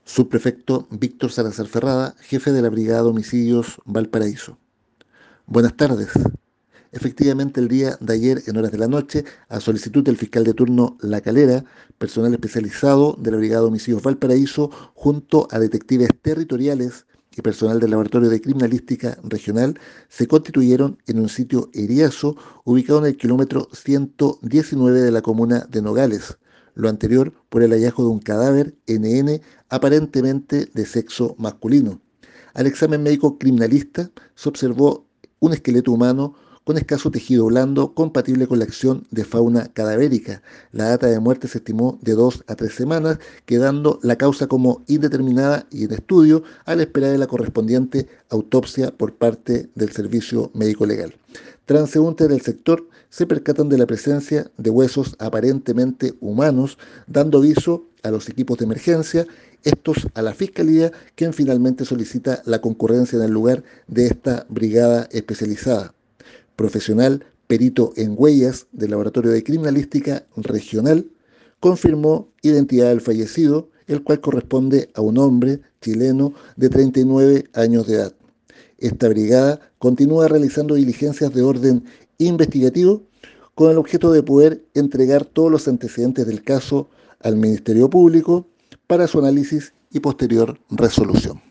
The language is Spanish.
Subprefecto Víctor Salazar Ferrada, jefe de la Brigada de Homicidios Valparaíso. Buenas tardes. Efectivamente, el día de ayer, en horas de la noche, a solicitud del fiscal de turno La Calera, personal especializado de la Brigada de Homicidios Valparaíso, junto a detectives territoriales y personal del Laboratorio de Criminalística Regional, se constituyeron en un sitio Eriazo, ubicado en el kilómetro 119 de la comuna de Nogales. Lo anterior por el hallazgo de un cadáver NN aparentemente de sexo masculino. Al examen médico criminalista se observó un esqueleto humano con escaso tejido blando compatible con la acción de fauna cadavérica. La data de muerte se estimó de 2 a 3 semanas, quedando la causa como indeterminada y en estudio a la espera de la correspondiente autopsia por parte del Servicio Médico Legal. Transeúntes del sector se percatan de la presencia de huesos aparentemente humanos, dando aviso a los equipos de emergencia, estos a la Fiscalía, quien finalmente solicita la concurrencia en el lugar de esta brigada especializada. Profesional perito en huellas del Laboratorio de Criminalística Regional confirmó identidad del fallecido, el cual corresponde a un hombre chileno de 39 años de edad. Esta brigada continúa realizando diligencias de orden investigativo con el objeto de poder entregar todos los antecedentes del caso al Ministerio Público para su análisis y posterior resolución.